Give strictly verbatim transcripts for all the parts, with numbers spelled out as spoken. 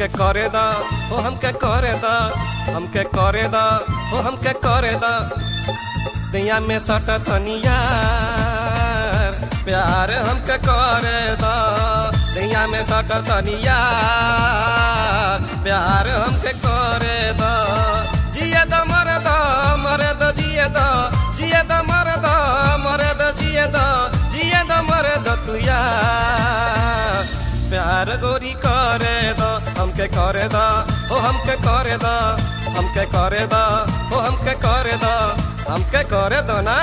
हमके करे दा ओ हमके करे दा हमके करे दा ओ हमके करे दा दैया में सट तनिया प्यार हमके करे दा दैया में सट तनिया प्यार हमके करे दा जिए दा मरे दा मरे दा जिए दा जिए दा मरे दा मरे दा जिए दा जिए दा मरे दा तू यार प्यार गोरी करे दा हमके करे दा ओ हमके करे दा हमके करे दा ओ हमके करे दा हमके करे दो ना।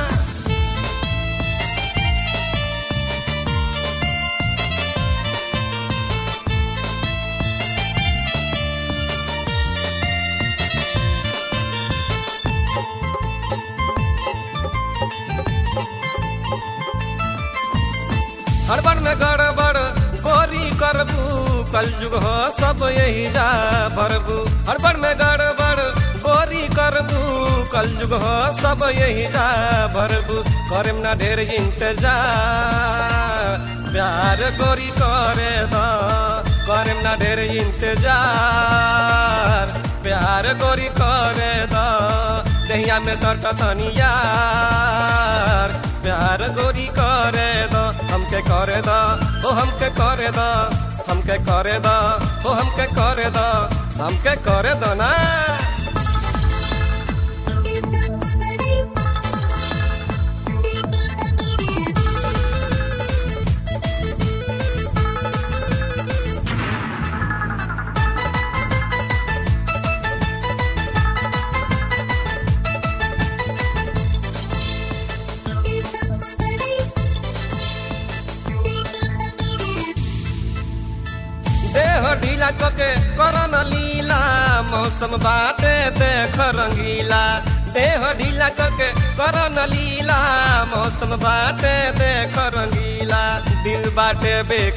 हड़बड़ में गड़बड़ गोरी करबू कल युग हो सब यही जा भरबू हड़बड़ में गड़बड़ गोरी करबू कल युग हो सब यही जा भरबू करम ना ढेर इंतजार प्यार गोरी करे दा करम ना ढेर इंतजार प्यार गोरी करे दा दहिया में सट तनिया प्यार गोरी करे दा हमके करे दा ओ हमके करे दा हमके करे दा ओ हमके करे दा हमके करे दो ना। देह ढीला कके करन लीला मौसम बाटे देख रंगीला देह ढीला कके करन लीला मौसम बाटे देख रंगीला दिल बाटे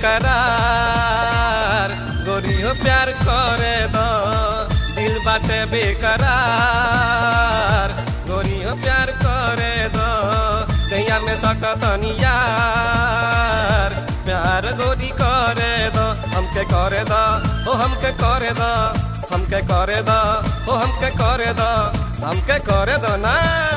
बेकरार गोरी हो प्यार करे दो दिल बाटे बेकरार गोरी हो प्यार करे दो दैया में सट तनिया प्यार गोरी करे दो हमके करे दा ओ हमके करे दा हमके करे दा ओ हमके करे दा हमके करे दो ना।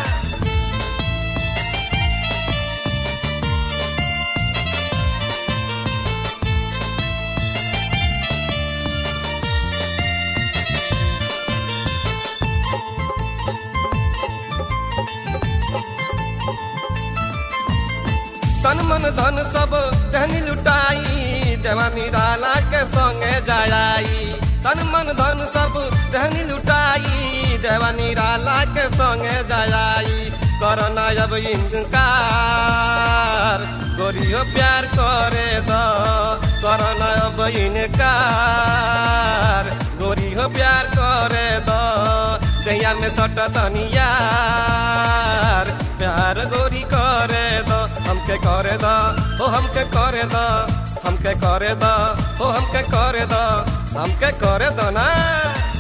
तन मन धन सब रहनी लुटाई जवानी डाला के संगे जाई तन मन धन सब रहनी लुटाई जवानी डाला के संगे जाई करना अब इनकार गोरी हो प्यार करे दो करना अब इनकार गोरी हो प्यार करे दो दैया में सट तनिया प्यार गोरी करे दो हमके करे दो ओ हमके करे दो हमके करे दो ओ हमके करे दो हमके करे दो ना।